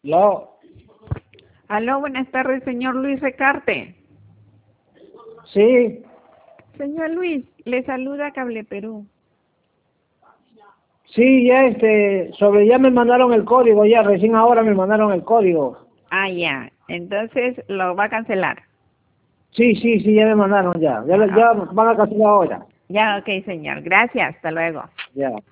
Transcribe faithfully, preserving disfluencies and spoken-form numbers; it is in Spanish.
No, Aló, buenas tardes, señor Luis Recarte. sí, Señor Luis, le saluda Cable Perú. sí, ya este, sobre ya me mandaron el código, ya recién ahora me mandaron el código. Ah, ya. Entonces lo va a cancelar. Sí, sí, sí, ya me mandaron ya, ya, lo- Ya, ya van a cancelar ahora. ya, ok, señor. Gracias. Hasta luego. Ya.